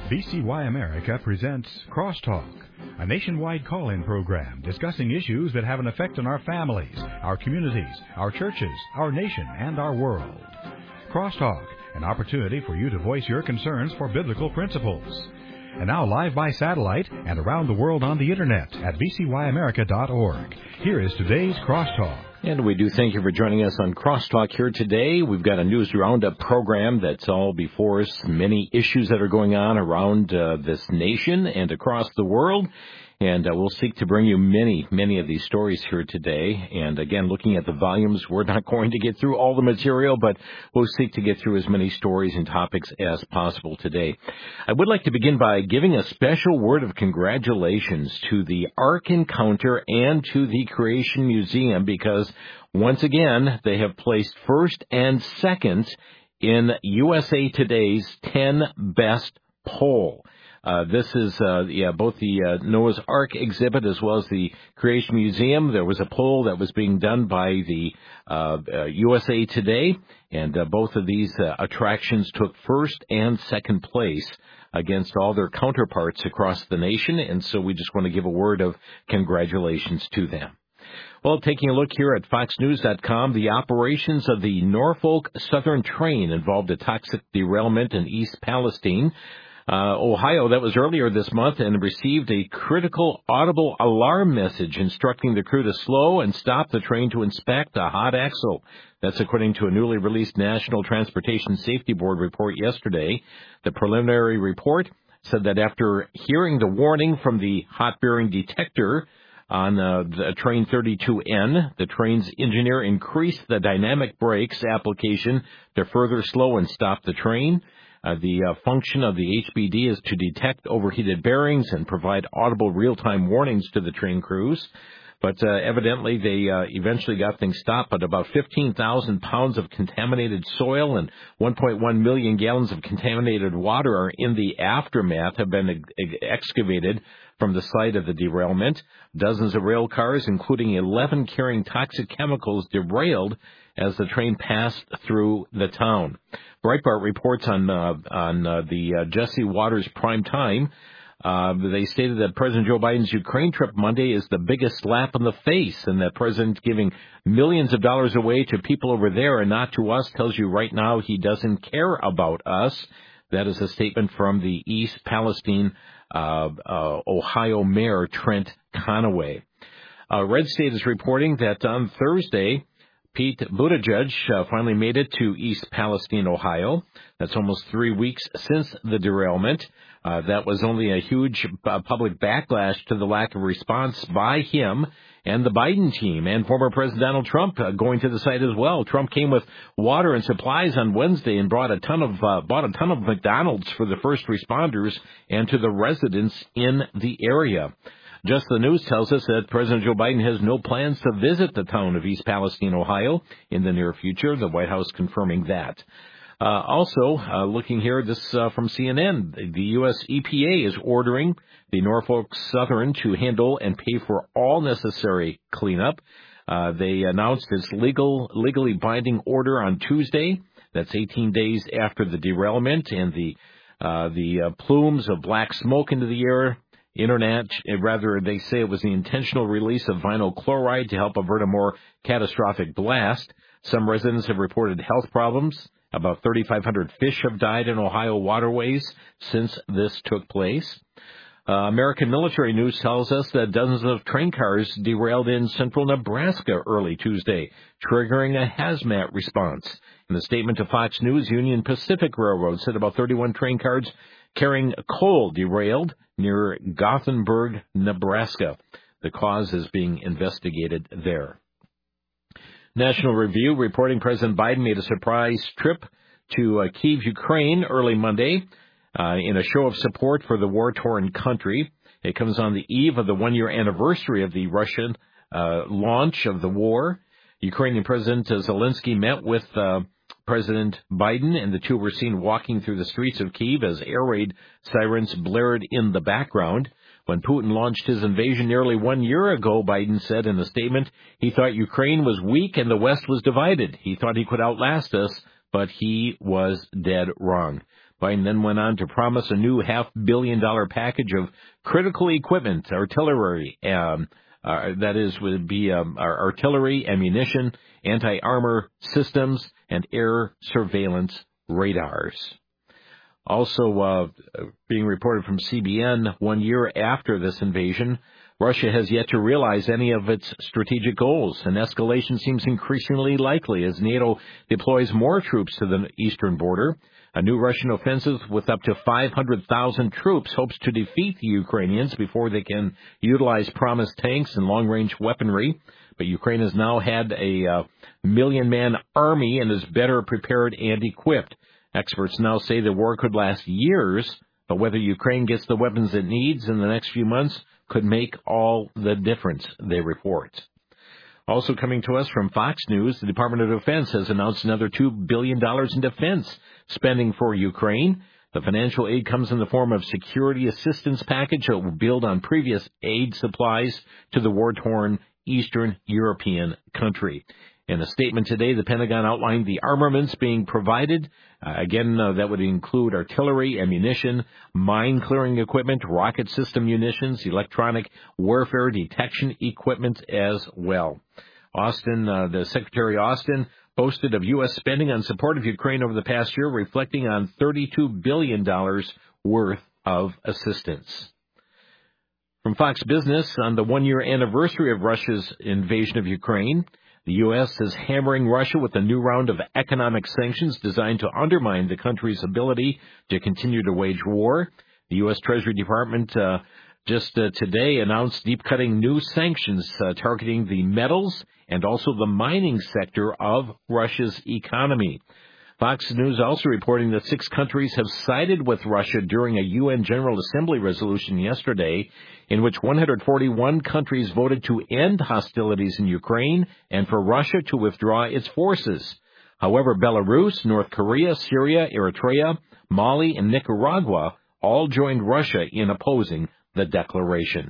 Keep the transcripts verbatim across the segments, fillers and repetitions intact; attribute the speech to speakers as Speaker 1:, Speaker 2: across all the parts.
Speaker 1: V C Y America presents Crosstalk, a nationwide call-in program discussing issues that have an effect on our families, our communities, our churches, our nation, and our world. Crosstalk, an opportunity for you to voice your concerns for biblical principles. And now live by satellite and around the world on the Internet at v c y america dot org. Here is today's Crosstalk.
Speaker 2: And we do thank you for joining us on Crosstalk here today. We've got a news roundup program that's all before us. Many issues that are going on around uh, this nation and across the world. And uh, we'll seek to bring you many, many of these stories here today. And again, looking at the volumes, we're not going to get through all the material, but we'll seek to get through as many stories and topics as possible today. I would like to begin by giving a special word of congratulations to the Ark Encounter and to the Creation Museum, because once again, they have placed first and second in U S A Today's ten Best poll. Uh, this is, uh, yeah, both the uh, Noah's Ark exhibit as well as the Creation Museum. There was a poll that was being done by the uh, uh, U S A Today, and uh, both of these uh, attractions took first and second place against all their counterparts across the nation, and so we just want to give a word of congratulations to them. Well, taking a look here at fox news dot com, the operations of the Norfolk Southern train involved a toxic derailment in East Palestine, Uh, Ohio. That was earlier this month, and received a critical audible alarm message instructing the crew to slow and stop the train to inspect a hot axle. That's according to a newly released National Transportation Safety Board report yesterday. The preliminary report said that after hearing the warning from the hot bearing detector on uh, the train thirty-two N, the train's engineer increased the dynamic brakes application to further slow and stop the train. Uh, the uh, function of the H B D is to detect overheated bearings and provide audible real-time warnings to the train crews. But uh, evidently they uh, eventually got things stopped, but about fifteen thousand pounds of contaminated soil and one point one million gallons of contaminated water are in the aftermath, have been ex- excavated from the site of the derailment. Dozens of rail cars, including eleven carrying toxic chemicals, derailed as the train passed through the town. Breitbart reports on uh, on uh, the uh, Jesse Watters prime time. Uh, they stated that President Joe Biden's Ukraine trip Monday is the biggest slap in the face, and that President giving millions of dollars away to people over there and not to us tells you right now he doesn't care about us. That is a statement from the East Palestine, uh, uh, Ohio Mayor Trent Conaway. Uh, Red State is reporting that on Thursday, Pete Buttigieg uh, finally made it to East Palestine, Ohio. That's almost three weeks since the derailment. Uh, that was only a huge uh, public backlash to the lack of response by him and the Biden team, and former President Donald Trump uh, going to the site as well. Trump came with water and supplies on Wednesday and brought a ton of uh, bought a ton of McDonald's for the first responders and to the residents in the area. Just the News tells us that President Joe Biden has no plans to visit the town of East Palestine, Ohio, in the near future. The White House confirming that. Uh, also, uh, looking here, this uh, from C N N, the U S E P A is ordering the Norfolk Southern to handle and pay for all necessary cleanup. Uh, they announced its legal, legally binding order on Tuesday. That's eighteen days after the derailment and the uh, the uh, plumes of black smoke into the air. Internet, rather, they say it was the intentional release of vinyl chloride to help avert a more catastrophic blast. Some residents have reported health problems. About thirty-five hundred fish have died in Ohio waterways since this took place. Uh, American military news tells us that dozens of train cars derailed in central Nebraska early Tuesday, triggering a hazmat response. In a statement to Fox News, Union Pacific Railroad said about thirty-one train cars carrying coal derailed near Gothenburg, Nebraska. The cause is being investigated there. National Review reporting President Biden made a surprise trip to uh, Kyiv, Ukraine early Monday uh, in a show of support for the war-torn country. It comes on the eve of the one-year anniversary of the Russian uh, launch of the war. Ukrainian President Zelensky met with uh, President Biden, and the two were seen walking through the streets of Kyiv as air raid sirens blared in the background. When Putin launched his invasion nearly one year ago, Biden said in a statement, he thought Ukraine was weak and the West was divided. He thought he could outlast us, but he was dead wrong. Biden then went on to promise a new half-billion-dollar package of critical equipment, artillery, um, uh, that is, would be um, artillery, ammunition, anti-armor systems, and air surveillance radars. Also uh, being reported from C B N, one year after this invasion, Russia has yet to realize any of its strategic goals. An escalation seems increasingly likely as NATO deploys more troops to the eastern border. A new Russian offensive with up to five hundred thousand troops hopes to defeat the Ukrainians before they can utilize promised tanks and long-range weaponry. But Ukraine has now had a uh, million-man army and is better prepared and equipped. Experts now say the war could last years, but whether Ukraine gets the weapons it needs in the next few months could make all the difference, they report. Also coming to us from Fox News, the Department of Defense has announced another two billion dollars in defense spending for Ukraine. The financial aid comes in the form of security assistance package that will build on previous aid supplies to the war-torn Eastern European country. In a statement today, the Pentagon outlined the armaments being provided. Uh, again, uh, that would include artillery, ammunition, mine-clearing equipment, rocket system munitions, electronic warfare detection equipment as well. Austin, uh, the Secretary Austin, boasted of U S spending on support of Ukraine over the past year, reflecting on thirty-two billion dollars worth of assistance. From Fox Business, on the one-year anniversary of Russia's invasion of Ukraine, the U S is hammering Russia with a new round of economic sanctions designed to undermine the country's ability to continue to wage war. The U S Treasury Department uh, just uh, today announced deep-cutting new sanctions uh, targeting the metals and also the mining sector of Russia's economy. Fox News also reporting that six countries have sided with Russia during a U N General Assembly resolution yesterday in which one hundred forty-one countries voted to end hostilities in Ukraine and for Russia to withdraw its forces. However, Belarus, North Korea, Syria, Eritrea, Mali, and Nicaragua all joined Russia in opposing the declaration.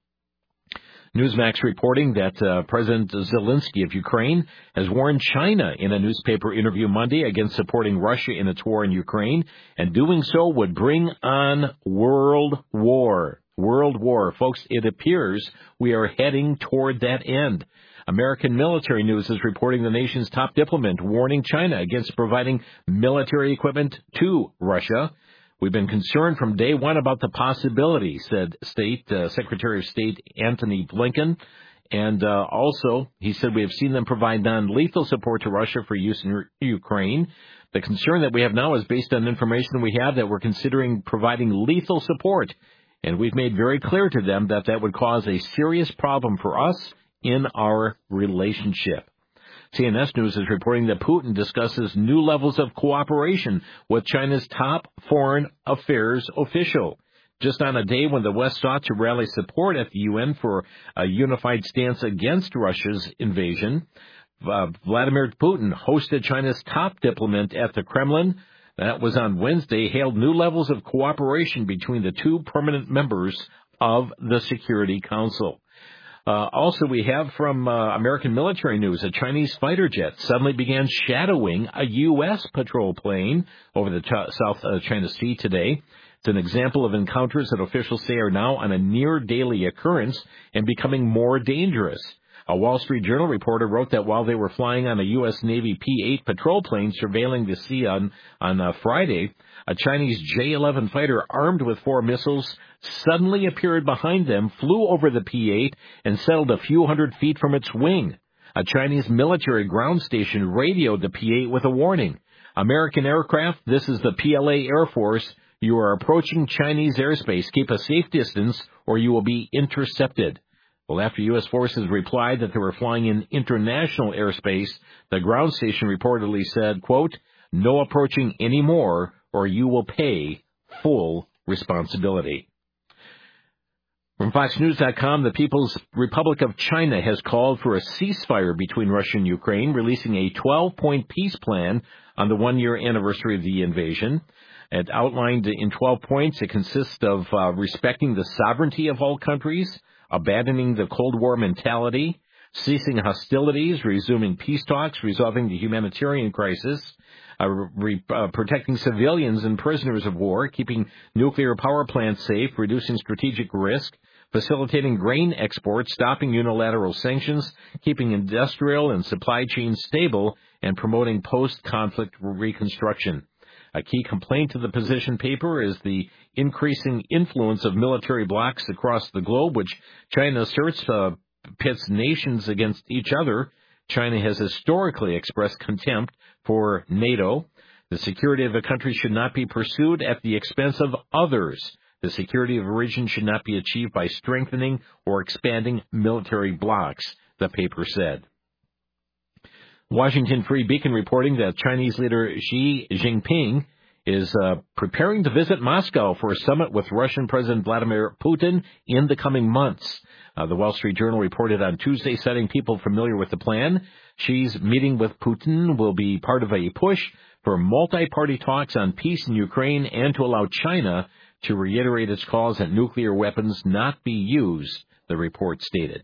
Speaker 2: Newsmax reporting that uh, President Zelensky of Ukraine has warned China in a newspaper interview Monday against supporting Russia in its war in Ukraine, and doing so would bring on world war. World war. Folks, it appears we are heading toward that end. American Military News is reporting the nation's top diplomat warning China against providing military equipment to Russia. We've been concerned from day one about the possibility, said State uh, Secretary of State Antony Blinken. And uh, also, he said, we have seen them provide non-lethal support to Russia for use in Ukraine. The concern that we have now is based on information we have that we're considering providing lethal support. And we've made very clear to them that that would cause a serious problem for us in our relationship. C N S News is reporting that Putin discusses new levels of cooperation with China's top foreign affairs official. Just on a day when the West sought to rally support at the U N for a unified stance against Russia's invasion, uh, Vladimir Putin hosted China's top diplomat at the Kremlin. That was on Wednesday, hailed new levels of cooperation between the two permanent members of the Security Council. Uh, also, we have from uh, American Military News, a Chinese fighter jet suddenly began shadowing a U S patrol plane over the ch- South uh, China Sea today. It's an example of encounters that officials say are now on a near-daily occurrence and becoming more dangerous. A Wall Street Journal reporter wrote that while they were flying on a U S Navy P eight patrol plane surveilling the sea on, on uh, Friday, a Chinese J eleven fighter armed with four missiles suddenly appeared behind them, flew over the P eight, and settled a few hundred feet from its wing. A Chinese military ground station radioed the P eight with a warning. American aircraft, this is the P L A Air Force. You are approaching Chinese airspace. Keep a safe distance or you will be intercepted. Well, after U S forces replied that they were flying in international airspace, the ground station reportedly said, quote, no approaching anymore or you will pay full responsibility. From Fox News dot com, the People's Republic of China has called for a ceasefire between Russia and Ukraine, releasing a twelve-point peace plan on the one-year anniversary of the invasion. It outlined in twelve points. It consists of uh, respecting the sovereignty of all countries, abandoning the Cold War mentality, ceasing hostilities, resuming peace talks, resolving the humanitarian crisis, uh, re- uh, protecting civilians and prisoners of war, keeping nuclear power plants safe, reducing strategic risk, facilitating grain exports, stopping unilateral sanctions, keeping industrial and supply chains stable, and promoting post-conflict reconstruction. A key complaint to the position paper is the increasing influence of military blocs across the globe, which China asserts uh, pits nations against each other. China has historically expressed contempt for NATO. The security of a country should not be pursued at the expense of others. The security of a region should not be achieved by strengthening or expanding military blocs, the paper said. Washington Free Beacon reporting that Chinese leader Xi Jinping is uh, preparing to visit Moscow for a summit with Russian President Vladimir Putin in the coming months. Uh, the Wall Street Journal reported on Tuesday, citing people familiar with the plan. Xi's meeting with Putin will be part of a push for multi-party talks on peace in Ukraine and to allow China to reiterate its calls that nuclear weapons not be used, the report stated.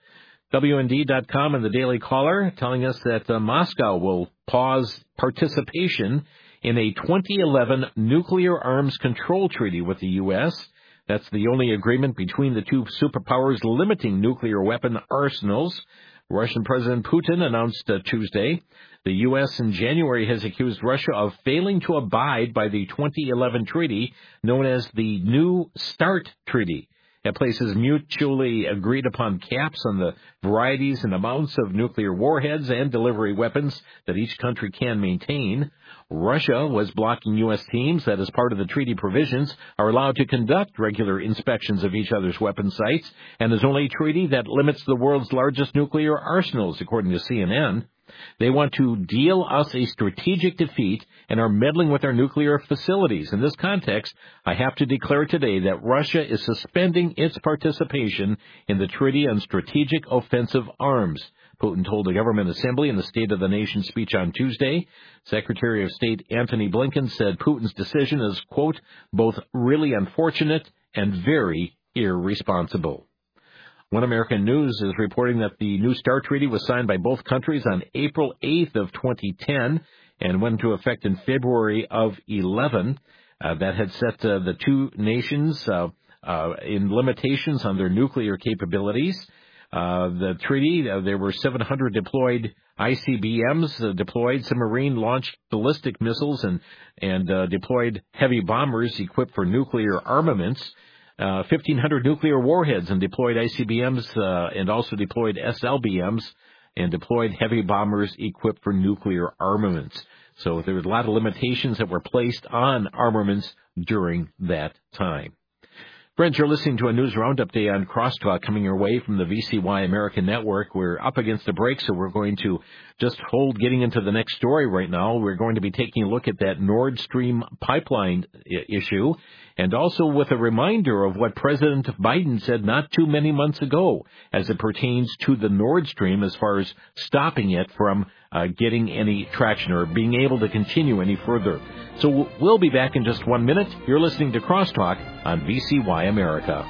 Speaker 2: W N D dot com and the Daily Caller telling us that uh, Moscow will pause participation in a twenty eleven nuclear arms control treaty with the U S. That's the only agreement between the two superpowers limiting nuclear weapon arsenals. Russian President Putin announced uh, Tuesday the U S in January has accused Russia of failing to abide by the twenty eleven treaty known as the New START Treaty. It places mutually agreed upon caps on the varieties and amounts of nuclear warheads and delivery weapons that each country can maintain. Russia was blocking U S teams that, as part of the treaty provisions, are allowed to conduct regular inspections of each other's weapon sites, and is only a treaty that limits the world's largest nuclear arsenals, according to C N N. They want to deal us a strategic defeat and are meddling with our nuclear facilities. In this context, I have to declare today that Russia is suspending its participation in the Treaty on Strategic Offensive Arms, Putin told the Government Assembly in the State of the Nation speech on Tuesday. Secretary of State Antony Blinken said Putin's decision is, quote, both really unfortunate and very irresponsible. One American News is reporting that the New START Treaty was signed by both countries on April eighth of twenty ten and went into effect in February of eleven. Uh, that had set uh, the two nations uh, uh, in limitations on their nuclear capabilities. Uh, the treaty, uh, there were seven hundred deployed I C B Ms uh, deployed, submarine-launched ballistic missiles, and, and uh, deployed heavy bombers equipped for nuclear armaments. Uh, fifteen hundred nuclear warheads and deployed I C B Ms uh, and also deployed S L B Ms and deployed heavy bombers equipped for nuclear armaments. So there were a lot of limitations that were placed on armaments during that time. Friends, you're listening to a News Roundup Day on Crosstalk coming your way from the V C Y American Network. We're up against the break, so we're going to just hold getting into the next story right now. We're going to be taking a look at that Nord Stream pipeline I- issue, and also with a reminder of what President Biden said not too many months ago as it pertains to the Nord Stream as far as stopping it from uh, getting any traction or being able to continue any further. So we'll be back in just one minute. You're listening to Crosstalk on V C Y America.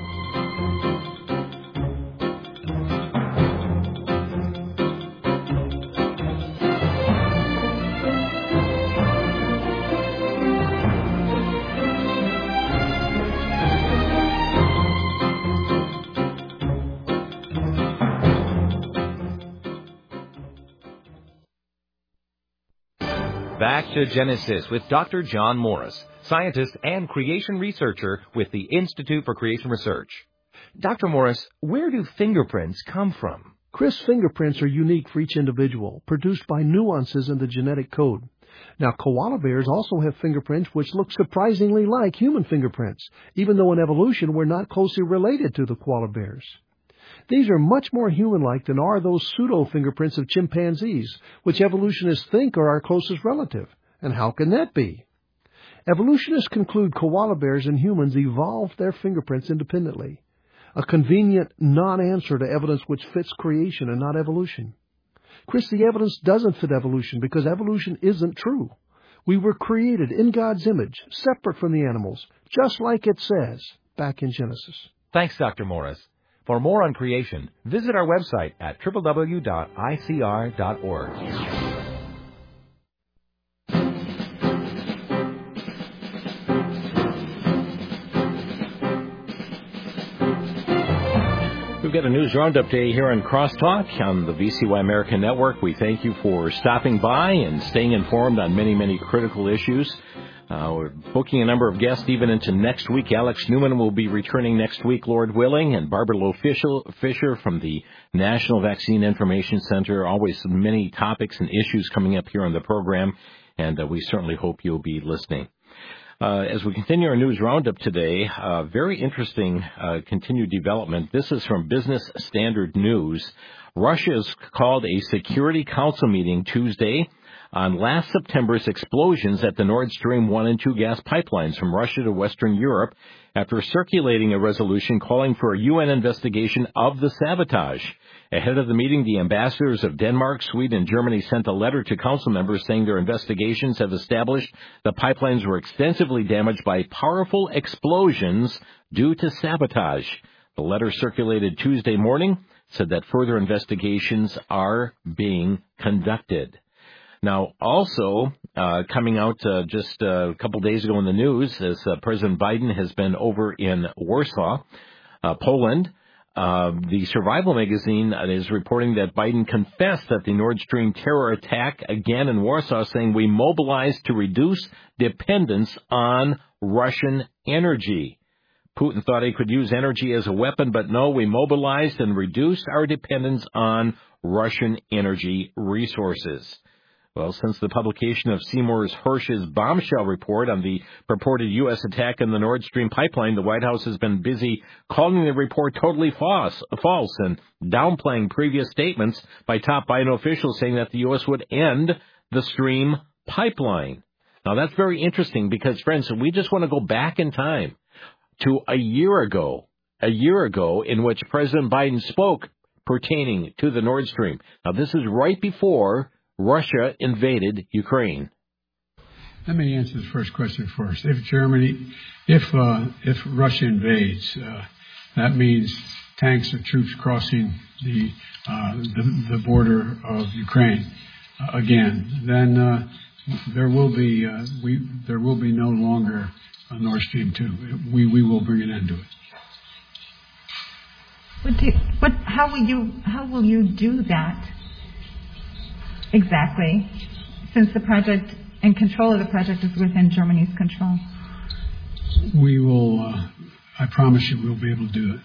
Speaker 3: Back to Genesis with Doctor John Morris, scientist and creation researcher with the Institute for Creation Research. Doctor Morris, where do fingerprints come from?
Speaker 4: Chris, fingerprints are unique for each individual, produced by nuances in the genetic code. Now, koala bears also have fingerprints which look surprisingly like human fingerprints, even though in evolution we're not closely related to the koala bears. These are much more human-like than are those pseudo-fingerprints of chimpanzees, which evolutionists think are our closest relative. And how can that be? Evolutionists conclude koala bears and humans evolved their fingerprints independently, a convenient non-answer to evidence which fits creation and not evolution. Chris, the evidence doesn't fit evolution because evolution isn't true. We were created in God's image, separate from the animals, just like it says back in Genesis.
Speaker 3: Thanks, Doctor Morris. For more on creation, visit our website at w w w dot i c r dot org.
Speaker 2: We've got a news roundup day here on Crosstalk on the V C Y America Network. We thank you for stopping by and staying informed on many, many critical issues. Uh, we're booking a number of guests even into next week. Alex Newman will be returning next week, Lord willing, and Barbara Lowe Fisher from the National Vaccine Information Center. Always many topics and issues coming up here on the program, and uh, we certainly hope you'll be listening. Uh, as we continue our news roundup today, uh, very interesting uh, continued development. This is from Business Standard News. Russia has called a Security Council meeting Tuesday on last September's explosions at the Nord Stream one and two gas pipelines from Russia to Western Europe after circulating a resolution calling for a U N investigation of the sabotage. Ahead of the meeting, the ambassadors of Denmark, Sweden, and Germany sent a letter to council members saying their investigations have established the pipelines were extensively damaged by powerful explosions due to sabotage. The letter circulated Tuesday morning said that further investigations are being conducted. Now, also uh, coming out uh, just uh, a couple days ago in the news, as uh, President Biden has been over in Warsaw, uh, Poland. Uh, the Survival magazine is reporting that Biden confessed that the Nord Stream terror attack again in Warsaw, saying we mobilized to reduce dependence on Russian energy. Putin thought he could use energy as a weapon, but no, we mobilized and reduced our dependence on Russian energy resources. Well, since the publication of Seymour Hersh's bombshell report on the purported U S attack on the Nord Stream pipeline, the White House has been busy calling the report totally false, false and downplaying previous statements by top Biden officials saying that the U S would end the Stream pipeline. Now, that's very interesting because, friends, we just want to go back in time to a year ago, a year ago in which President Biden spoke pertaining to the Nord Stream. Now, this is right before Russia invaded Ukraine.
Speaker 5: Let me answer the first question first. If Germany, if uh, if Russia invades, uh, that means tanks or troops crossing the uh, the, the border of Ukraine uh, again. Then uh, there will be uh, we there will be no longer a Nord Stream two. We we will bring an end to it.
Speaker 6: What do you, what? How will you how will you do that? Exactly, since the project and control of the project is within Germany's control.
Speaker 5: We will, uh, I promise you, we'll be able to do it.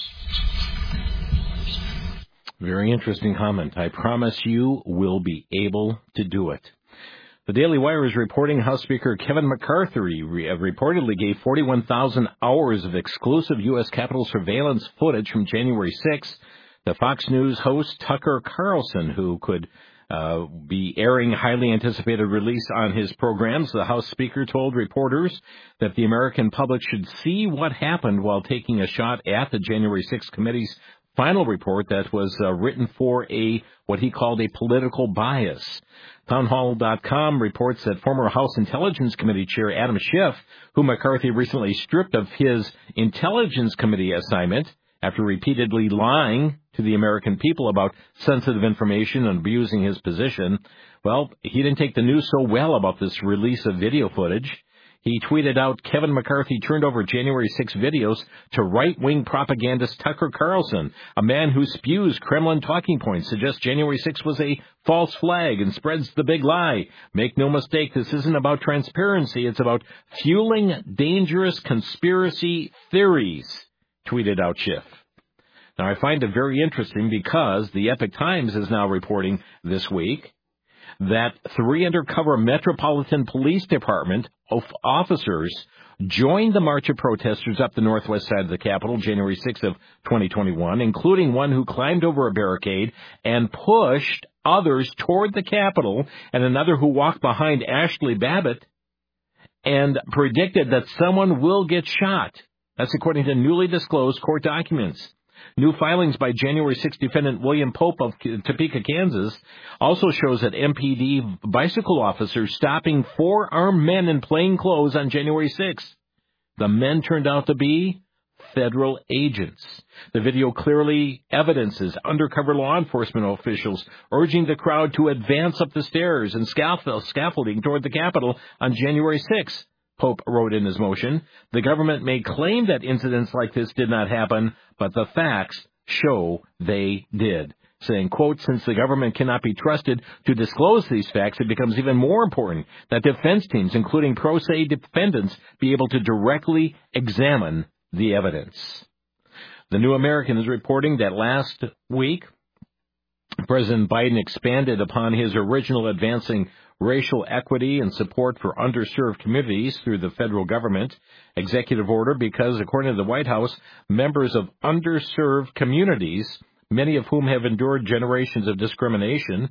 Speaker 2: Very interesting comment. I promise you we'll be able to do it. The Daily Wire is reporting House Speaker Kevin McCarthy re- reportedly gave forty-one thousand hours of exclusive U S Capitol surveillance footage from January sixth to Fox News host Tucker Carlson, who could Uh, be airing highly anticipated release on his programs. The House Speaker told reporters that the American public should see what happened while taking a shot at the January sixth committee's final report that was uh, written for a what he called a political bias. Townhall dot com reports that former House Intelligence Committee Chair Adam Schiff, who McCarthy recently stripped of his Intelligence Committee assignment after repeatedly lying to the American people about sensitive information and abusing his position, well, he didn't take the news so well about this release of video footage. He tweeted out, Kevin McCarthy turned over January sixth videos to right-wing propagandist Tucker Carlson, a man who spews Kremlin talking points, suggests January sixth was a false flag and spreads the big lie. Make no mistake, this isn't about transparency. It's about fueling dangerous conspiracy theories, tweeted out Schiff. Now, I find it very interesting because the Epoch Times is now reporting this week that three undercover Metropolitan Police Department of officers joined the march of protesters up the northwest side of the Capitol January sixth of twenty twenty-one, including one who climbed over a barricade and pushed others toward the Capitol, and another who walked behind Ashley Babbitt and predicted that someone will get shot. That's according to newly disclosed court documents. New filings by January sixth defendant William Pope of Topeka, Kansas, also shows that M P D bicycle officers stopping four armed men in plain clothes on January sixth. The men turned out to be federal agents. The video clearly evidences undercover law enforcement officials urging the crowd to advance up the stairs and scaffolding toward the Capitol on January sixth. Pope wrote in his motion, the government may claim that incidents like this did not happen, but the facts show they did. Saying, quote, since the government cannot be trusted to disclose these facts, it becomes even more important that defense teams, including pro se defendants, be able to directly examine the evidence. The New American is reporting that last week, President Biden expanded upon his original advancing racial equity and support for underserved communities through the federal government executive order because, according to the White House, members of underserved communities, many of whom have endured generations of discrimination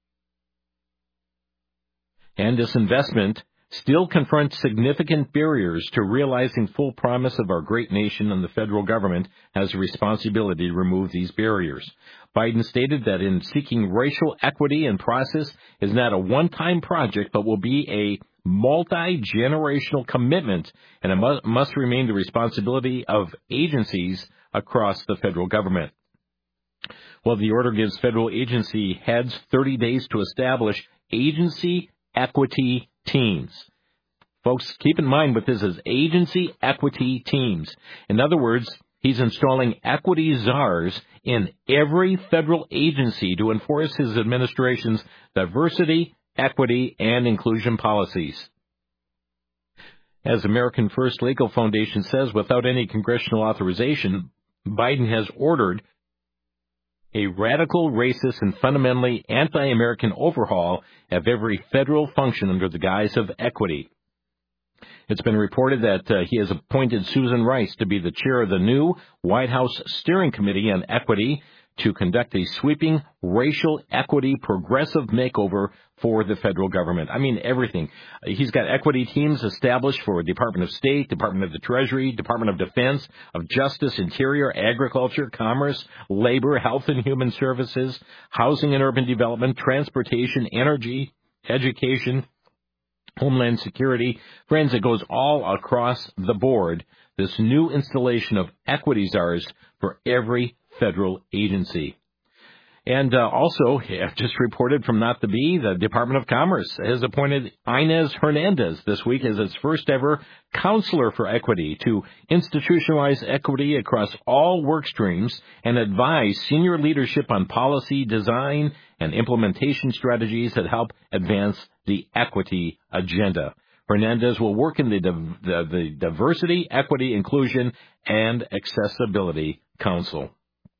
Speaker 2: and disinvestment, still confront significant barriers to realizing full promise of our great nation, and the federal government has a responsibility to remove these barriers. Biden stated that in seeking racial equity and process is not a one-time project, but will be a multi-generational commitment, and it must, must remain the responsibility of agencies across the federal government. Well, the order gives federal agency heads thirty days to establish agency equity teams. Folks, keep in mind what this is, agency equity teams. In other words, he's installing equity czars in every federal agency to enforce his administration's diversity, equity, and inclusion policies. As American First Legal Foundation says, without any congressional authorization, Biden has ordered a radical, racist, and fundamentally anti-American overhaul of every federal function under the guise of equity. It's been reported that uh, he has appointed Susan Rice to be the chair of the new White House Steering Committee on Equity to conduct a sweeping racial equity progressive makeover for the federal government. I mean, everything. He's got equity teams established for Department of State, Department of the Treasury, Department of Defense, of Justice, Interior, Agriculture, Commerce, Labor, Health and Human Services, Housing and Urban Development, Transportation, Energy, Education, Homeland Security. Friends, it goes all across the board, this new installation of equity czars for every federal agency. And uh, also, I've just reported from Not the Bee, the Department of Commerce has appointed Inez Hernandez this week as its first ever counselor for equity to institutionalize equity across all work streams and advise senior leadership on policy design and implementation strategies that help advance the equity agenda. Hernandez will work in the, the, the Diversity, Equity, Inclusion, and Accessibility Council.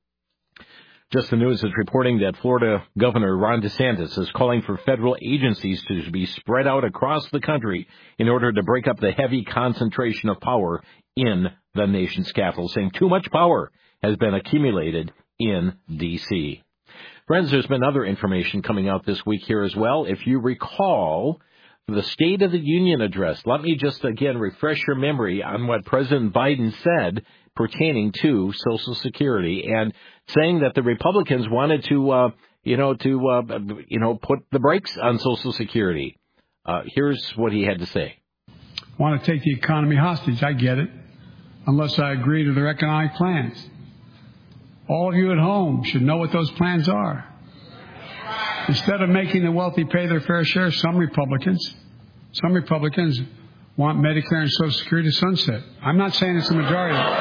Speaker 2: Just the News is reporting that Florida Governor Ron DeSantis is calling for federal agencies to be spread out across the country in order to break up the heavy concentration of power in the nation's capital, saying too much power has been accumulated in D C. Friends, there's been other information coming out this week here as well. If you recall the State of the Union address, let me just again refresh your memory on what President Biden said pertaining to Social Security, and saying that the Republicans wanted to, uh, you know, to, uh, you know, put the brakes on Social Security. Uh, here's what he had to say.
Speaker 5: Want to take the economy hostage. I get it. Unless I agree to their economic plans. All of you at home should know what those plans are. Instead of making the wealthy pay their fair share, some Republicans, some Republicans want Medicare and Social Security to sunset. I'm not saying it's the majority.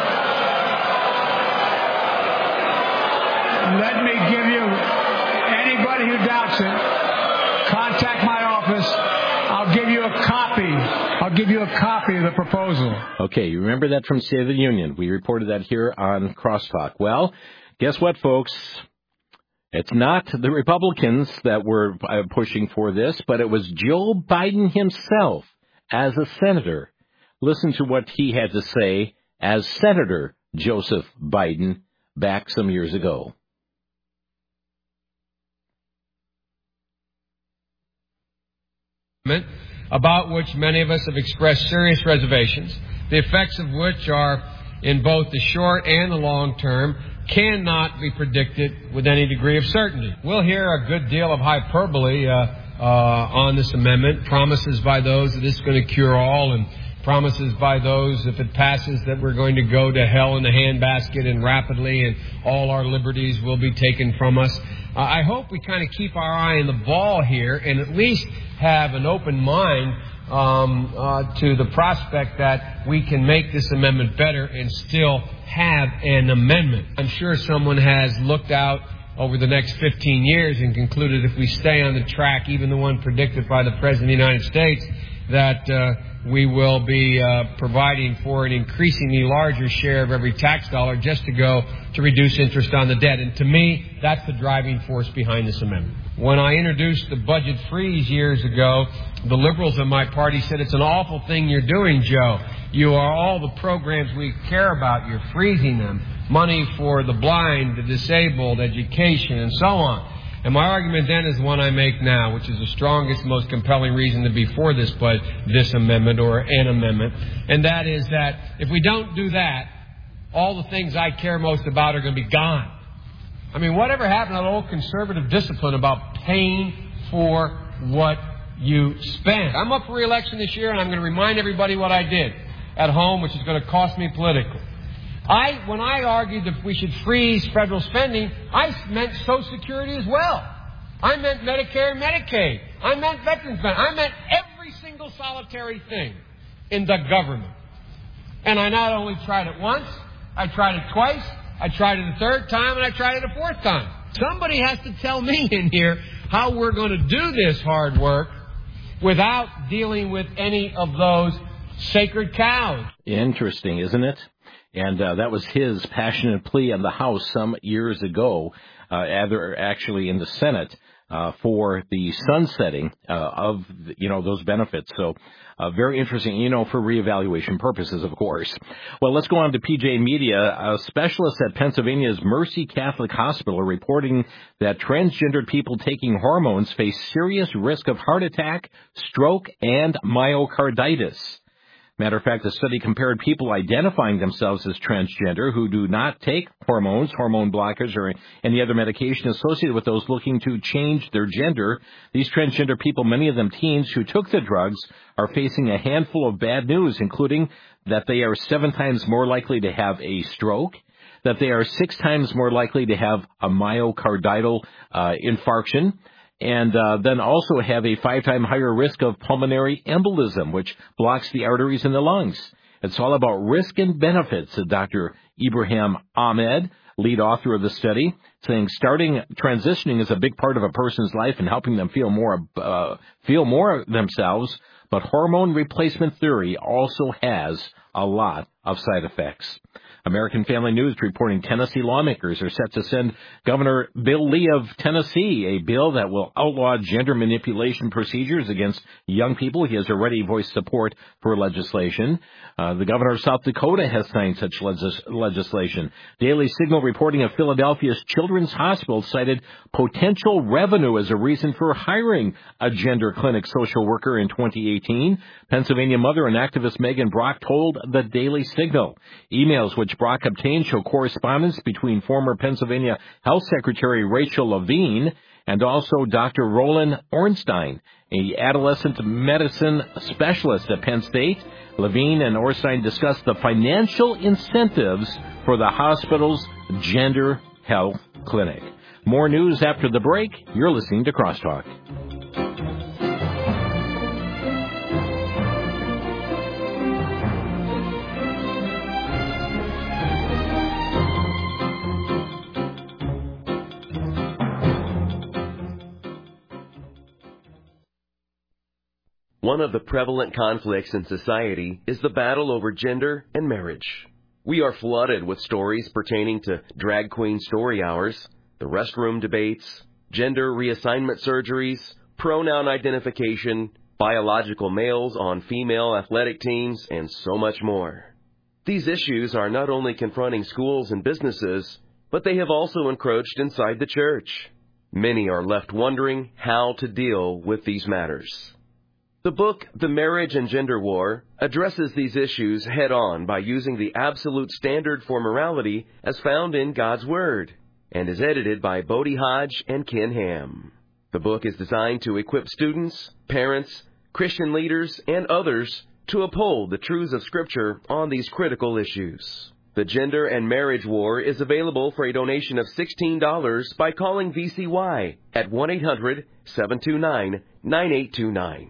Speaker 5: Let me give you, anybody who doubts it, contact my office. I'll give you a copy. I'll give you a copy of the proposal.
Speaker 2: Okay, you remember that from State of the Union. We reported that here on Crosstalk. Well, guess what, folks? It's not the Republicans that were pushing for this, but it was Joe Biden himself as a senator. Listen to what he had to say as Senator Joseph Biden back some years ago.
Speaker 7: About which many of us have expressed serious reservations, the effects of which are, in both the short and the long term, cannot be predicted with any degree of certainty. We'll hear a good deal of hyperbole uh, uh, on this amendment, promises by those that it's going to cure all, and promises by those, if it passes, that we're going to go to hell in a handbasket and rapidly, and all our liberties will be taken from us. Uh, I hope we kind of keep our eye on the ball here and at least have an open mind um, uh, to the prospect that we can make this amendment better and still have an amendment. I'm sure someone has looked out over the next fifteen years and concluded if we stay on the track, even the one predicted by the President of the United States, that uh, we will be uh, providing for an increasingly larger share of every tax dollar just to go to reduce interest on the debt. And to me, that's the driving force behind this amendment. When I introduced the budget freeze years ago, the liberals in my party said, it's an awful thing you're doing, Joe. You are all the programs we care about. You're freezing them. Money for the blind, the disabled, education, and so on. And my argument then is the one I make now, which is the strongest, most compelling reason to be for this, but this amendment or an amendment. And that is that if we don't do that, all the things I care most about are going to be gone. I mean, whatever happened to that old conservative discipline about paying for what you spend? I'm up for re-election this year, and I'm going to remind everybody what I did at home, which is going to cost me politically. I, when I argued that we should freeze federal spending, I meant Social Security as well. I meant Medicare and Medicaid. I meant veterans benefits. I meant every single solitary thing in the government. And I not only tried it once, I tried it twice, I tried it a third time, and I tried it a fourth time. Somebody has to tell me in here how we're going to do this hard work without dealing with any of those sacred cows.
Speaker 2: Interesting, isn't it? And uh, that was his passionate plea in the House some years ago, uh, actually in the Senate, uh, for the sunsetting uh, of, you know, those benefits. So uh, very interesting, you know, for reevaluation purposes, of course. Well, let's go on to P J Media. A specialist at Pennsylvania's Mercy Catholic Hospital are reporting that transgendered people taking hormones face serious risk of heart attack, stroke, and myocarditis. Matter of fact, the study compared people identifying themselves as transgender who do not take hormones, hormone blockers, or any other medication associated with those looking to change their gender. These transgender people, many of them teens who took the drugs, are facing a handful of bad news, including that they are seven times more likely to have a stroke, that they are six times more likely to have a myocardial uh, infarction, and uh, then also have a five-time higher risk of pulmonary embolism, which blocks the arteries in the lungs. It's all about risk and benefits, said Doctor Ibrahim Ahmed, lead author of the study, saying starting transitioning is a big part of a person's life and helping them feel more uh, feel more themselves, but hormone replacement theory also has a lot of side effects. American Family News reporting Tennessee lawmakers are set to send Governor Bill Lee of Tennessee a bill that will outlaw gender manipulation procedures against young people. He has already voiced support for legislation. Uh, the governor of South Dakota has signed such legis- legislation. Daily Signal reporting of Philadelphia's Children's Hospital cited potential revenue as a reason for hiring a gender clinic social worker in twenty eighteen. Pennsylvania mother and activist Megan Brock told the Daily Signal. Emails which Brock obtained show correspondence between former Pennsylvania Health Secretary Rachel Levine and also Doctor Roland Ornstein, a adolescent medicine specialist at Penn State. Levine and Ornstein discussed the financial incentives for the hospital's gender health clinic. More news after the break. You're listening to Crosstalk.
Speaker 8: One of the prevalent conflicts in society is the battle over gender and marriage. We are flooded with stories pertaining to drag queen story hours, the restroom debates, gender reassignment surgeries, pronoun identification, biological males on female athletic teams, and so much more. These issues are not only confronting schools and businesses, but they have also encroached inside the church. Many are left wondering how to deal with these matters. The book, The Marriage and Gender War, addresses these issues head-on by using the absolute standard for morality as found in God's Word, and is edited by Bodie Hodge and Ken Ham. The book is designed to equip students, parents, Christian leaders, and others to uphold the truths of Scripture on these critical issues. The Gender and Marriage War is available for a donation of sixteen dollars by calling V C Y at one eight hundred, seven two nine, nine eight two nine.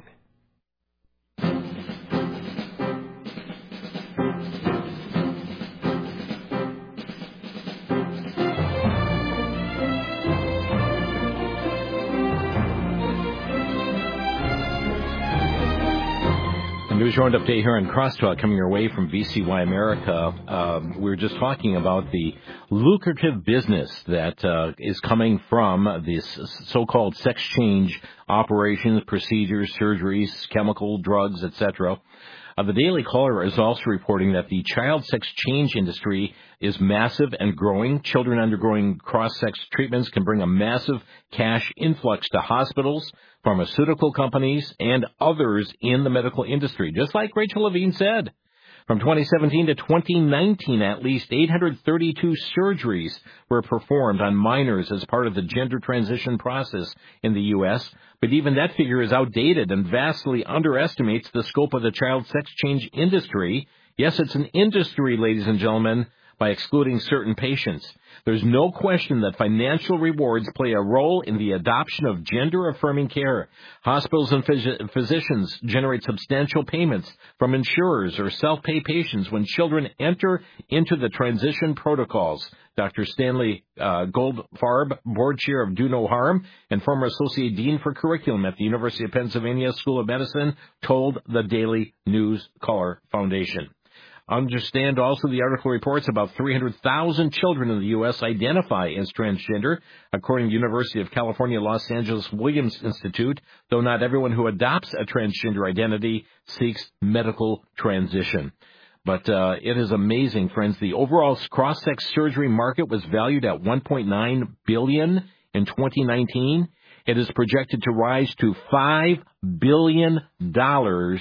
Speaker 2: News Roundup Day here on Crosstalk, coming your way from V C Y America. Um, we were just talking about the lucrative business that uh, is coming from this so-called sex change operations, procedures, surgeries, chemical, drugs, et cetera. Uh, the Daily Caller is also reporting that the child sex change industry is massive and growing. Children undergoing cross-sex treatments can bring a massive cash influx to hospitals, pharmaceutical companies, and others in the medical industry, just like Rachel Levine said. From twenty seventeen to twenty nineteen, at least eight hundred thirty-two surgeries were performed on minors as part of the gender transition process in the U S, but even that figure is outdated and vastly underestimates the scope of the child sex change industry. Yes, it's an industry, ladies and gentlemen, by excluding certain patients. There's no question that financial rewards play a role in the adoption of gender-affirming care. Hospitals and phys- physicians generate substantial payments from insurers or self-pay patients when children enter into the transition protocols. Doctor Stanley uh, Goldfarb, board chair of Do No Harm and former associate dean for curriculum at the University of Pennsylvania School of Medicine, told the Daily News Caller Foundation. Understand also the article reports about three hundred thousand children in the U S identify as transgender, according to University of California, Los Angeles Williams Institute, though not everyone who adopts a transgender identity seeks medical transition. But uh, it is amazing, friends. The overall cross-sex surgery market was valued at one point nine billion dollars in twenty nineteen. It is projected to rise to five billion dollars.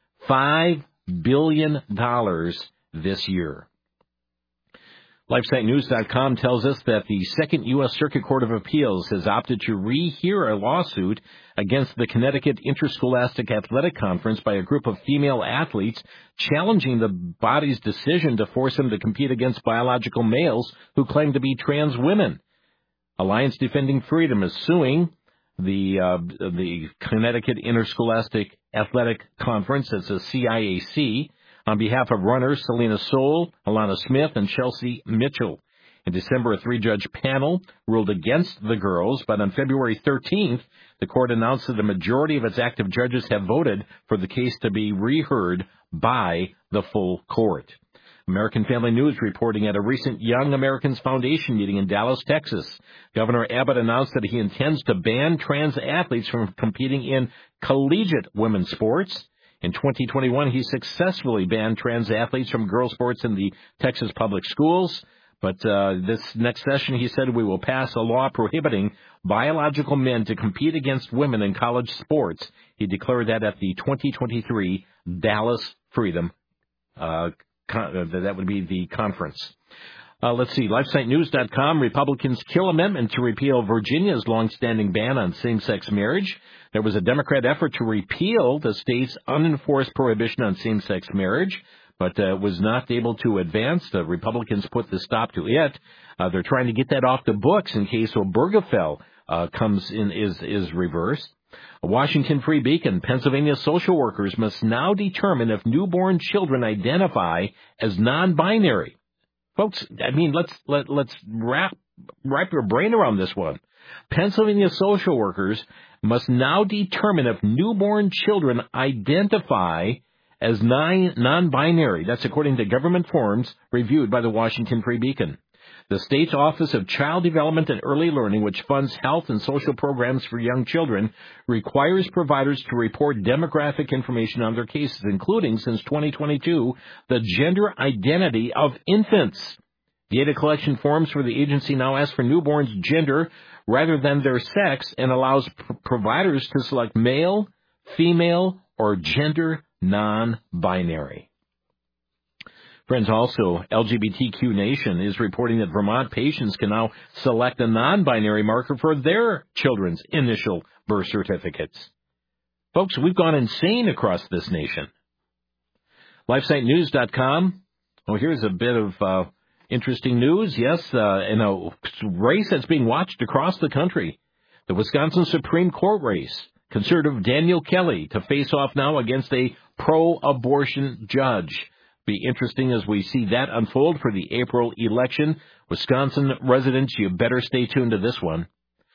Speaker 2: five billion dollars this year. LifeSite News dot com tells us that the Second U S Circuit Court of Appeals has opted to rehear a lawsuit against the Connecticut Interscholastic Athletic Conference by a group of female athletes challenging the body's decision to force them to compete against biological males who claim to be trans women. Alliance Defending Freedom is suing the uh, the Connecticut Interscholastic Athletic Conference, that's a C I A C, on behalf of runners Selena Soule, Alana Smith, and Chelsea Mitchell. In December, a three-judge panel ruled against the girls, but on February thirteenth, the court announced that a majority of its active judges have voted for the case to be reheard by the full court. American Family News reporting at a recent Young Americans Foundation meeting in Dallas, Texas, Governor Abbott announced that he intends to ban trans athletes from competing in collegiate women's sports. In twenty twenty-one, he successfully banned trans athletes from girls' sports in the Texas public schools. But uh, this next session, he said, we will pass a law prohibiting biological men to compete against women in college sports. He declared that at the twenty twenty-three Dallas Freedom uh That would be the conference. Uh, let's see, LifeSite News dot com, Republicans kill amendment to repeal Virginia's longstanding ban on same-sex marriage. There was a Democrat effort to repeal the state's unenforced prohibition on same-sex marriage, but uh, was not able to advance. The Republicans put the stop to it. Uh, they're trying to get that off the books in case Obergefell uh, comes in, is, is reversed. A Washington Free Beacon, Pennsylvania social workers must now determine if newborn children identify as non-binary. Folks, I mean, let's let, let's wrap wrap your brain around this one. Pennsylvania social workers must now determine if newborn children identify as non, non-binary. That's according to government forms reviewed by the Washington Free Beacon. The state's Office of Child Development and Early Learning, which funds health and social programs for young children, requires providers to report demographic information on their cases, including, since twenty twenty-two, the gender identity of infants. Data collection forms for the agency now ask for newborns' gender rather than their sex and allows pr- providers to select male, female, or gender non-binary. Friends, also, L G B T Q Nation is reporting that Vermont patients can now select a non-binary marker for their children's initial birth certificates. Folks, we've gone insane across this nation. LifeSite News dot com. Well, here's a bit of uh, interesting news. Yes, uh, in a race that's being watched across the country, the Wisconsin Supreme Court race, conservative Daniel Kelly to face off now against a pro-abortion judge. Be interesting as we see that unfold for the April election. Wisconsin residents, you better stay tuned to this one.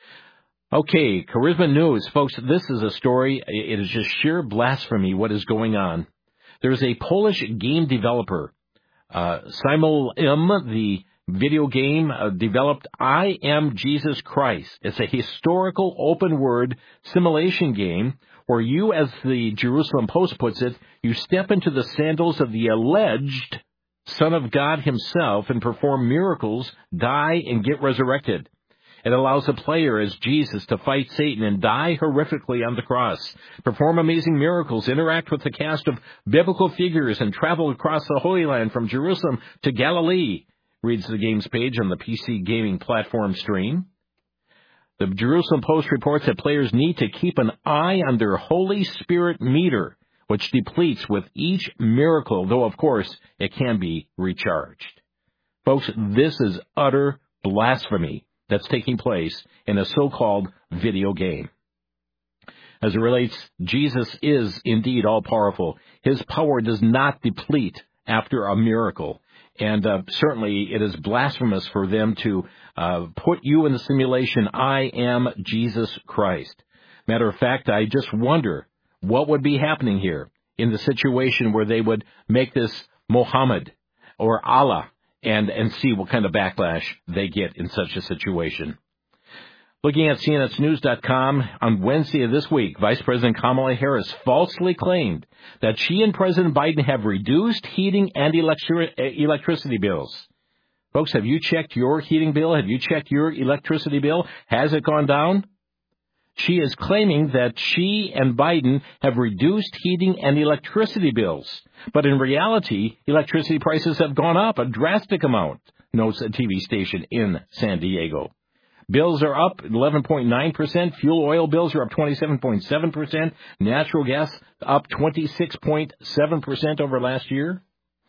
Speaker 2: Okay, Charisma News. Folks, this is a story. It is just sheer blasphemy what is going on. There's a Polish game developer, uh, Simul-im, the video game uh, developed I Am Jesus Christ. It's a historical open-word simulation game where you, as the Jerusalem Post puts it, you step into the sandals of the alleged Son of God himself and perform miracles, die, and get resurrected. It allows the player as Jesus to fight Satan and die horrifically on the cross, perform amazing miracles, interact with the cast of biblical figures, and travel across the Holy Land from Jerusalem to Galilee, reads the game's page on the P C gaming platform stream. The Jerusalem Post reports that players need to keep an eye on their Holy Spirit meter, which depletes with each miracle, though, of course, it can be recharged. Folks, this is utter blasphemy that's taking place in a so-called video game. As it relates, Jesus is indeed all-powerful. His power does not deplete after a miracle. And uh, certainly it is blasphemous for them to uh, put you in the simulation, I am Jesus Christ. Matter of fact, I just wonder what would be happening here in the situation where they would make this Muhammad or Allah and, and see what kind of backlash they get in such a situation. Looking at C N S News dot com, on Wednesday of this week, Vice President Kamala Harris falsely claimed that she and President Biden have reduced heating and electri- electricity bills. Folks, have you checked your heating bill? Have you checked your electricity bill? Has it gone down? She is claiming that she and Biden have reduced heating and electricity bills. But in reality, electricity prices have gone up a drastic amount, notes a T V station in San Diego. Bills are up eleven point nine percent. Fuel oil bills are up twenty-seven point seven percent. Natural gas up twenty-six point seven percent over last year.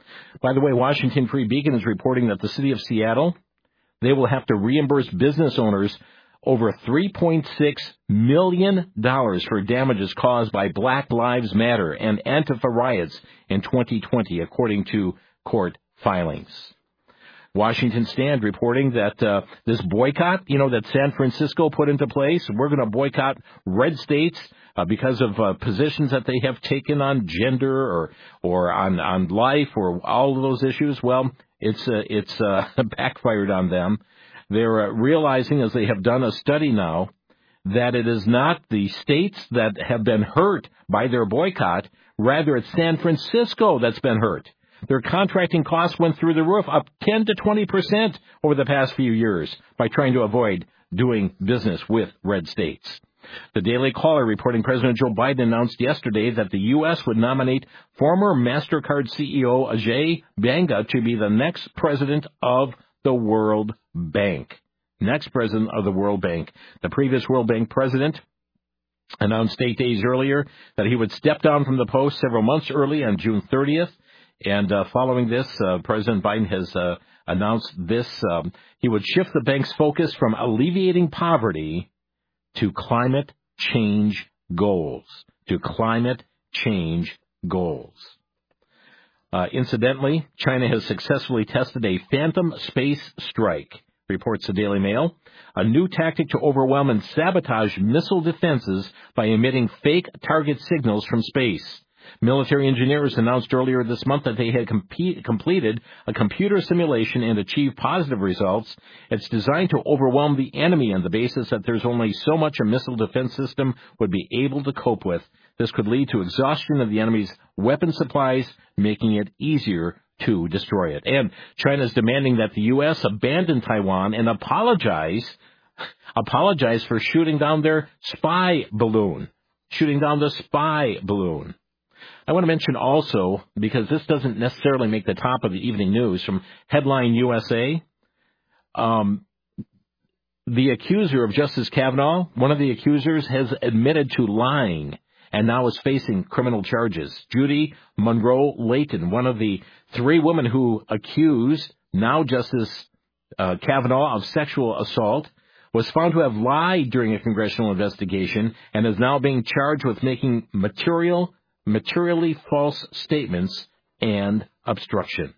Speaker 2: By the way, Washington Free Beacon is reporting that the city of Seattle, they will have to reimburse business owners over three point six million dollars for damages caused by Black Lives Matter and Antifa riots in twenty twenty, according to court filings. Washington Stand reporting that uh, this boycott, you know, that San Francisco put into place, we're going to boycott red states uh, because of uh, positions that they have taken on gender or or on, on life or all of those issues. Well, it's uh, it's uh, backfired on them. They're uh, realizing, as they have done a study now, that it is not the states that have been hurt by their boycott, rather it's San Francisco that's been hurt. Their contracting costs went through the roof, up ten to twenty percent over the past few years by trying to avoid doing business with red states. The Daily Caller reporting President Joe Biden announced yesterday that the U S would nominate former MasterCard C E O Ajay Banga to be the next president of the World Bank. Next president of the World Bank. The previous World Bank president announced eight days earlier that he would step down from the post several months early on June thirtieth. And uh, following this, uh, President Biden has uh, announced this. Um, he would shift the bank's focus from alleviating poverty to climate change goals. To climate change goals. Uh, incidentally, China has successfully tested a phantom space strike, reports the Daily Mail, a new tactic to overwhelm and sabotage missile defenses by emitting fake target signals from space. Military engineers announced earlier this month that they had compete, completed a computer simulation and achieved positive results. It's designed to overwhelm the enemy on the basis that there's only so much a missile defense system would be able to cope with. This could lead to exhaustion of the enemy's weapon supplies, making it easier to destroy it. And China is demanding that the U S abandon Taiwan and apologize, apologize for shooting down their spy balloon, shooting down the spy balloon. I want to mention also, because this doesn't necessarily make the top of the evening news, from Headline U S A, um, the accuser of Justice Kavanaugh, one of the accusers, has admitted to lying and now is facing criminal charges. Judy Monroe Layton, one of the three women who accused now Justice uh, Kavanaugh of sexual assault, was found to have lied during a congressional investigation and is now being charged with making material, materially false statements and obstruction.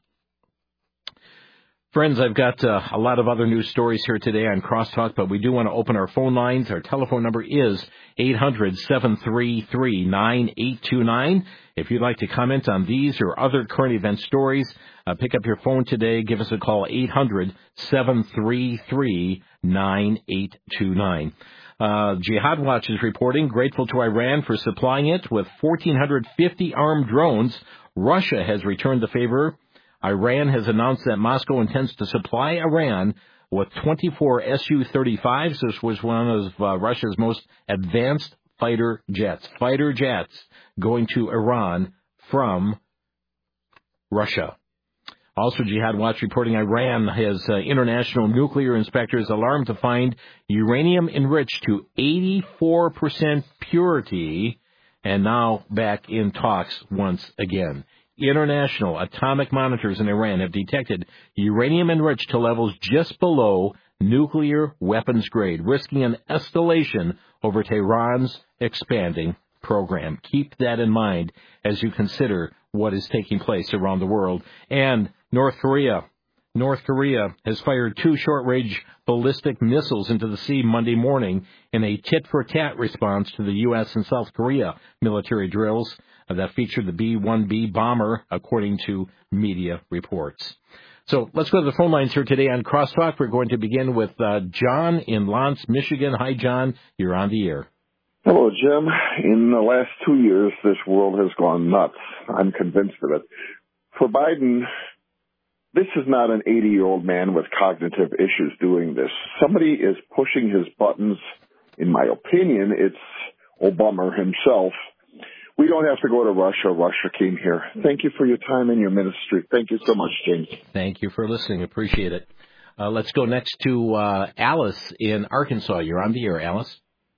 Speaker 2: Friends, I've got uh, a lot of other news stories here today on Crosstalk, but we do want to open our phone lines. Our telephone number is eight hundred, seven three three, nine eight two nine. If you'd like to comment on these or other current event stories, uh, pick up your phone today. Give us a call, eight hundred, seven three three, nine eight two nine. Uh, Jihad Watch is reporting, grateful to Iran for supplying it with one thousand four hundred fifty armed drones. Russia has returned the favor. Iran has announced that Moscow intends to supply Iran with twenty-four S U thirty-fives. This was one of uh, Russia's most advanced fighter jets. Fighter jets going to Iran from Russia. Also, Jihad Watch reporting Iran has uh, international nuclear inspectors alarmed to find uranium enriched to eighty-four percent purity, and now back in talks once again. International atomic monitors in Iran have detected uranium enriched to levels just below nuclear weapons grade, risking an escalation over Tehran's expanding program. Keep that in mind as you consider what is taking place around the world. And North Korea. North Korea has fired two short-range ballistic missiles into the sea Monday morning in a tit-for-tat response to the U S and South Korea military drills that featured the B one B bomber, according to media reports. So let's go to the phone lines here today on Crosstalk. We're going to begin with uh, John in Lance, Michigan. Hi, John. You're on the air.
Speaker 9: Hello, Jim. In the last two years, this world has gone nuts. I'm convinced of it. For Biden, this is not an eighty-year-old man with cognitive issues doing this. Somebody is pushing his buttons. In my opinion, it's Obama himself. We don't have to go to Russia. Russia came here. Thank you for your time and your ministry. Thank you so much, James.
Speaker 2: Thank you for listening. Appreciate it. Uh, let's go next to uh, Alice in Arkansas. You're on the air, Alice.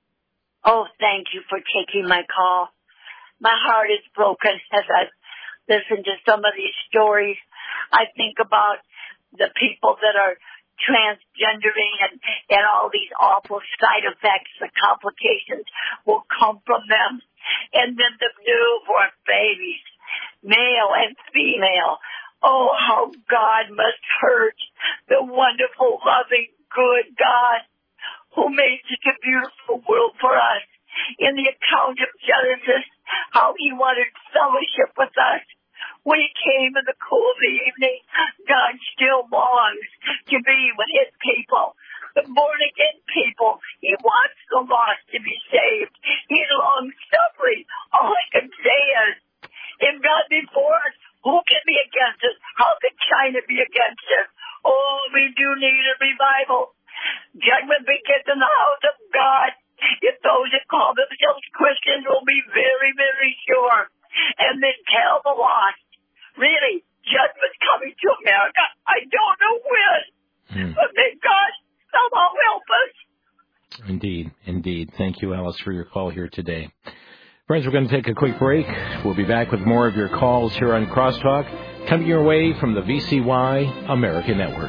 Speaker 10: Oh, thank you for taking my call. My heart is broken as I listen to some of these stories. I think about the people that are transgendering and, and all these awful side effects, the complications will come from them. And then the newborn babies, male and female. Oh, how God must hurt the wonderful, loving, good God who made such a beautiful world for us. In the account of Genesis, how he wanted fellowship with us. When he came in the cool of the evening, God still longs to be with his people. The born-again people, he wants the lost to be saved. He's long-suffering. All I can say is, if God be for us, who can be against us? How can China be against us? Oh, we do need a revival. Judgment begins in the house of God. If those that call themselves Christians will be very, very sure. And then tell the lost, really, judgment's coming to America. I don't know when, hmm. but may God somehow help us.
Speaker 2: Indeed, indeed. Thank you, Alice, for your call here today. Friends, we're going to take a quick break. We'll be back with more of your calls here on Crosstalk, coming your way from the V C Y America Network.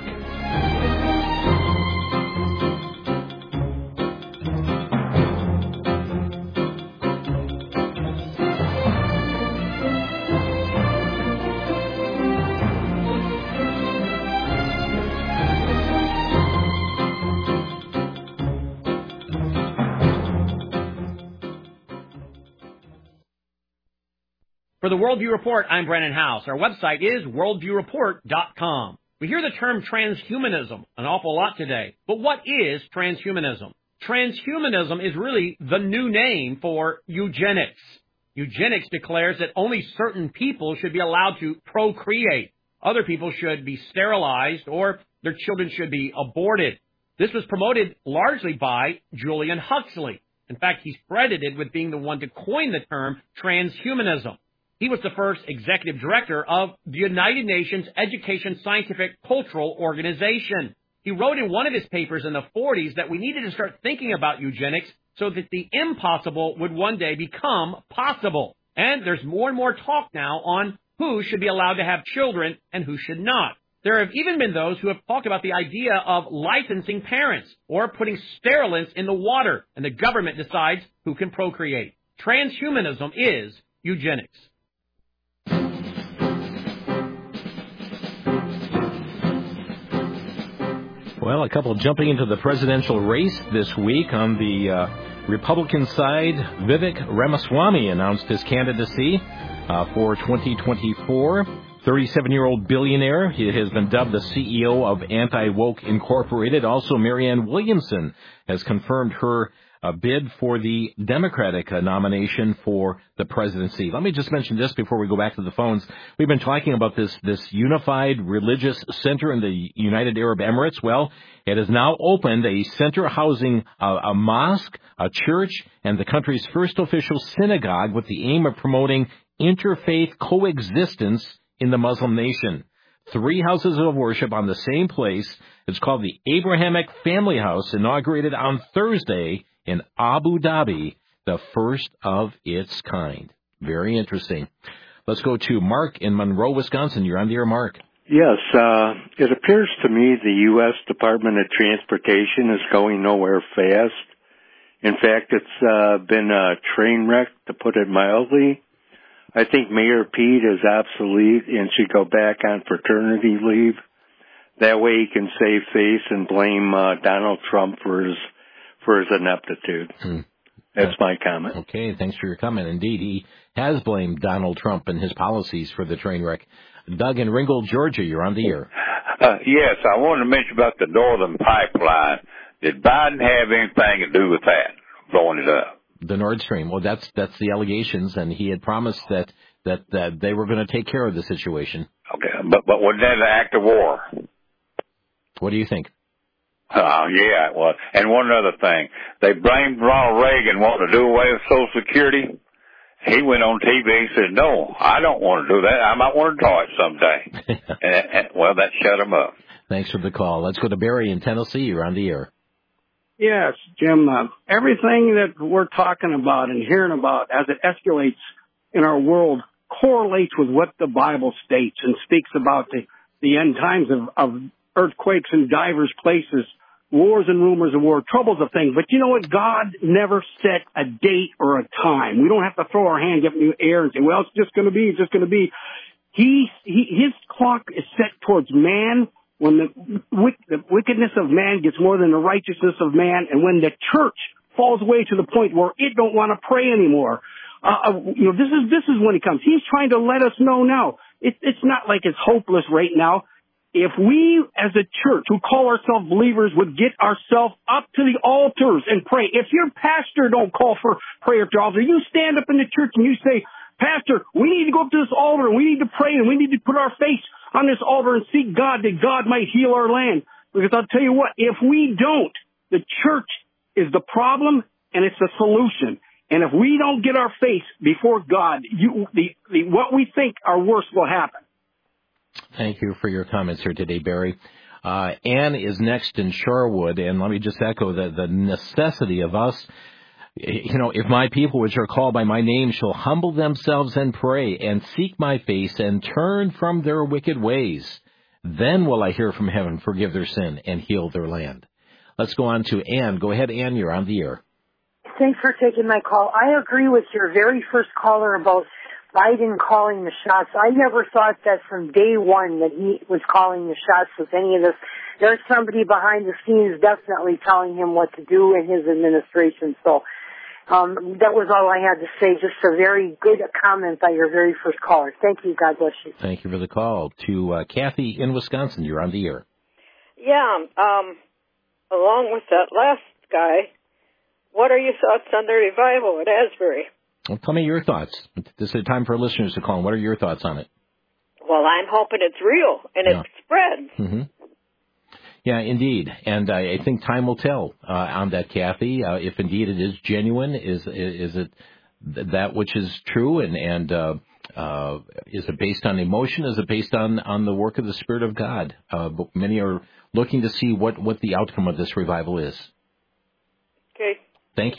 Speaker 11: For the Worldview Report, I'm Brennan House. Our website is worldview report dot com. We hear the term transhumanism an awful lot today. But what is transhumanism? Transhumanism is really the new name for eugenics. Eugenics declares that only certain people should be allowed to procreate. Other people should be sterilized or their children should be aborted. This was promoted largely by Julian Huxley. In fact, he's credited with being the one to coin the term transhumanism. He was the first executive director of the United Nations Education, Scientific, Cultural Organization. He wrote in one of his papers in the forties that we needed to start thinking about eugenics so that the impossible would one day become possible. And there's more and more talk now on who should be allowed to have children and who should not. There have even been those who have talked about the idea of licensing parents or putting sterilants in the water, and the government decides who can procreate. Transhumanism is eugenics.
Speaker 2: Well, a couple jumping into the presidential race this week. On the uh, Republican side, Vivek Ramaswamy announced his candidacy uh, for twenty twenty-four. thirty-seven-year-old billionaire. He has been dubbed the C E O of Anti-Woke Incorporated. Also, Marianne Williamson has confirmed her uh, bid for the Democratic uh, nomination for the presidency. Let me just mention this before we go back to the phones. We've been talking about this, this unified religious center in the United Arab Emirates. Well, it has now opened a center housing a, a mosque, a church, and the country's first official synagogue with the aim of promoting interfaith coexistence in the Muslim nation. Three houses of worship on the same place. It's called the Abrahamic Family House, inaugurated on Thursday in Abu Dhabi, the first of its kind. Very interesting. Let's go to Mark in Monroe, Wisconsin. You're on the air, Mark.
Speaker 12: Yes, uh, it appears to me the U S Department of Transportation is going nowhere fast. In fact, it's uh, been a train wreck, to put it mildly. I think Mayor Pete is obsolete and should go back on paternity leave. That way he can save face and blame uh, Donald Trump for his for his ineptitude. Hmm. That's my comment.
Speaker 2: Okay, thanks for your comment. Indeed, he has blamed Donald Trump and his policies for the train wreck. Doug in Ringgold, Georgia, you're on the air.
Speaker 13: Uh, yes, I wanted to mention about the Northern Pipeline. Did Biden have anything to do with that, blowing it up?
Speaker 2: The Nord Stream. Well, that's that's the allegations, and he had promised that that, that they were going to take care of the situation.
Speaker 13: Okay, but but wasn't that an act of war?
Speaker 2: What do you think?
Speaker 13: Oh, uh, yeah, it was. And one other thing, they blamed Ronald Reagan wanting to do away with Social Security. He went on T V and said, "No, I don't want to do that. I might want to draw it someday." and, and well, that shut him up.
Speaker 2: Thanks for the call. Let's go to Barry in Tennessee. You're on the air.
Speaker 14: Yes, Jim, uh, everything that we're talking about and hearing about as it escalates in our world correlates with what the Bible states and speaks about the, the end times of, of earthquakes in diverse places, wars and rumors of war, troubles of things. But you know what? God never set a date or a time. We don't have to throw our hands up in the air and say, well, it's just going to be, it's just going to be. He, he, his clock is set towards man. When the, the wickedness of man gets more than the righteousness of man, and when the church falls away to the point where it don't want to pray anymore, uh, you know, this is this is when it comes. He's trying to let us know now. It, it's not like it's hopeless right now. If we, as a church who call ourselves believers, would get ourselves up to the altars and pray. If your pastor don't call for prayer at the altar, you stand up in the church and you say, "Pastor, we need to go up to this altar and we need to pray and we need to put our face on this altar and seek God that God might heal our land." Because I'll tell you what, if we don't, the church is the problem and it's the solution. And if we don't get our face before God, you, the, the, what we think are worse will happen.
Speaker 2: Thank you for your comments here today, Barry. Uh, Ann is next in Shorewood, and let me just echo the, the necessity of us. You know, if my people, which are called by my name, shall humble themselves and pray and seek my face and turn from their wicked ways, then will I hear from heaven, forgive their sin, and heal their land. Let's go on to Ann. Go ahead, Ann. You're on the air.
Speaker 15: Thanks for taking my call. I agree with your very first caller about Biden calling the shots. I never thought that from day one that he was calling the shots with any of this. There's somebody behind the scenes definitely telling him what to do in his administration. So um, that was all I had to say. Just a very good comment by your very first caller. Thank you. God bless you.
Speaker 2: Thank you for the call. To uh, Kathy in Wisconsin, you're on the air.
Speaker 16: Yeah, um, along with that last guy, what are your thoughts on the revival at Asbury?
Speaker 2: Well, tell me your thoughts. This is a time for listeners to call. What are your thoughts on it?
Speaker 16: Well, I'm hoping it's real and yeah. it spreads.
Speaker 2: Mm-hmm. Yeah, indeed. And I, I think time will tell uh, on that, Kathy. Uh, if indeed it is genuine, is is it that which is true, and and uh, uh, is it based on emotion? Is it based on, on the work of the Spirit of God? Uh, but many are looking to see what, what the outcome of this revival is.
Speaker 16: Okay.
Speaker 2: Thank you.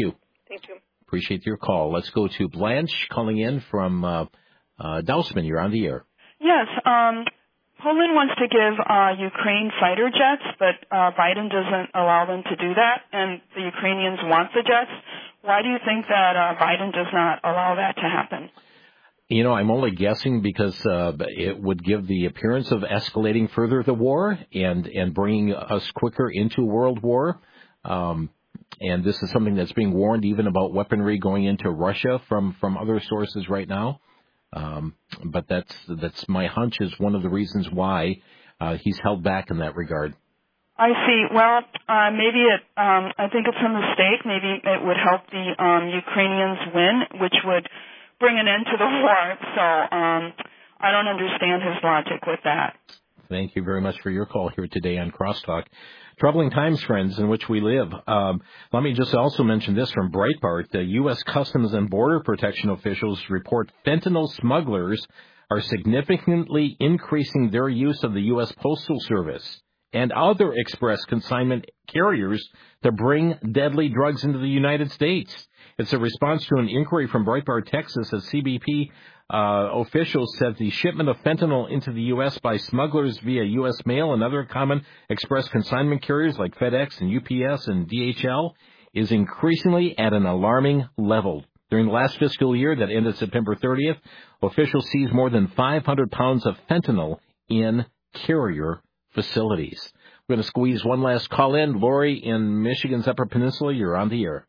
Speaker 17: Thank you.
Speaker 2: Appreciate your call. Let's go to Blanche calling in from uh, uh, Dousman. You're on the air.
Speaker 18: Yes. Um, Poland wants to give uh, Ukraine fighter jets, but uh, Biden doesn't allow them to do that, and the Ukrainians want the jets. Why do you think that uh, Biden does not allow that to happen?
Speaker 2: You know, I'm only guessing because uh, it would give the appearance of escalating further the war and, and bringing us quicker into world war. Um, and this is something that's being warned even about weaponry going into Russia from, from other sources right now. Um, but that's that's my hunch is one of the reasons why uh, he's held back in that regard.
Speaker 18: I see. Well, uh, maybe it. Um, I think it's a mistake. Maybe it would help the um, Ukrainians win, which would bring an end to the war. So um, I don't understand his logic with that.
Speaker 2: Thank you very much for your call here today on Crosstalk. Troubling times, friends, in which we live. Um, let me just also mention this from Breitbart. The U S Customs and Border Protection officials report fentanyl smugglers are significantly increasing their use of the U S Postal Service and other express consignment carriers to bring deadly drugs into the United States. It's a response to an inquiry from Breitbart, Texas, as C B P uh, officials said the shipment of fentanyl into the U S by smugglers via U S mail and other common express consignment carriers like FedEx and U P S and D H L is increasingly at an alarming level. During the last fiscal year that ended September thirtieth, officials seized more than five hundred pounds of fentanyl in carrier facilities. We're going to squeeze one last call in. Lori in Michigan's Upper Peninsula, you're on the air.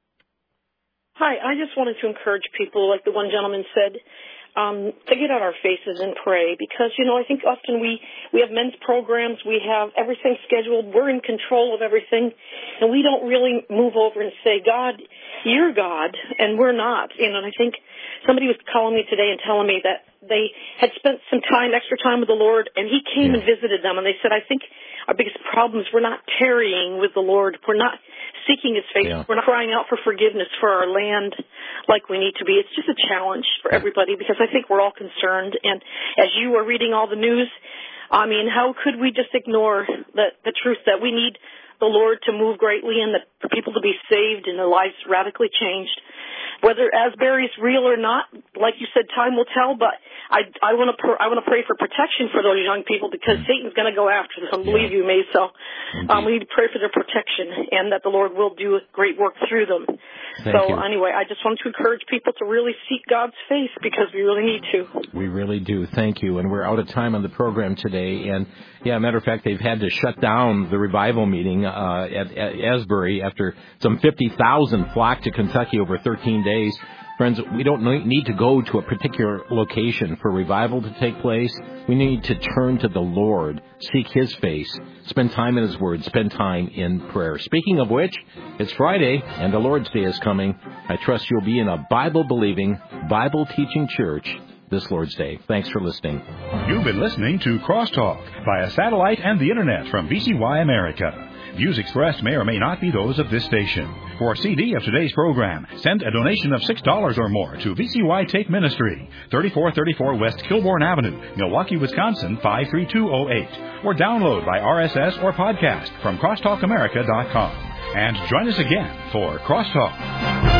Speaker 19: Hi, I just wanted to encourage people, like the one gentleman said, um, to get on our faces and pray because, you know, I think often we, we have men's programs, we have everything scheduled, we're in control of everything, and we don't really move over and say, God, you're God, and we're not. You know, and I think somebody was calling me today and telling me that they had spent some time, extra time with the Lord, and he came yeah. and visited them, and they said, I think our biggest problem is we're not tarrying with the Lord. We're not seeking his face. Yeah. We're not crying out for forgiveness for our land like we need to be. It's just a challenge for yeah. everybody because I think we're all concerned. And as you are reading all the news, I mean, how could we just ignore the, the truth that we need the Lord to move greatly and the, for people to be saved and their lives radically changed? Whether Asbury's real or not, like you said, time will tell. But I, I want to, pr- I want to pray for protection for those young people because mm. Satan's going to go after them. Believe yeah. you me. So um, we need to pray for their protection and that the Lord will do great work through them.
Speaker 2: Thank
Speaker 19: so
Speaker 2: you.
Speaker 19: Anyway, I just want to encourage people to really seek God's face because we really need to.
Speaker 2: We really do. Thank you. And we're out of time on the program today. And yeah, matter of fact, they've had to shut down the revival meeting uh, at, at Asbury after some fifty thousand flocked to Kentucky over thirteen days. Friends, we don't need to go to a particular location for revival to take place. We need to turn to the Lord, seek his face, spend time in his word, spend time in prayer. Speaking of which, it's Friday and the Lord's Day is coming. I trust you'll be in a Bible-believing, Bible-teaching church this Lord's Day. Thanks for listening.
Speaker 1: You've been listening to Crosstalk via satellite and the Internet from V C Y America. Views expressed may or may not be those of this station. For a C D of today's program, send a donation of six dollars or more to V C Y Take Ministry, thirty-four thirty-four West Kilbourne Avenue, Milwaukee, Wisconsin, five three two oh eight. Or download by R S S or podcast from crosstalk america dot com. And join us again for Crosstalk.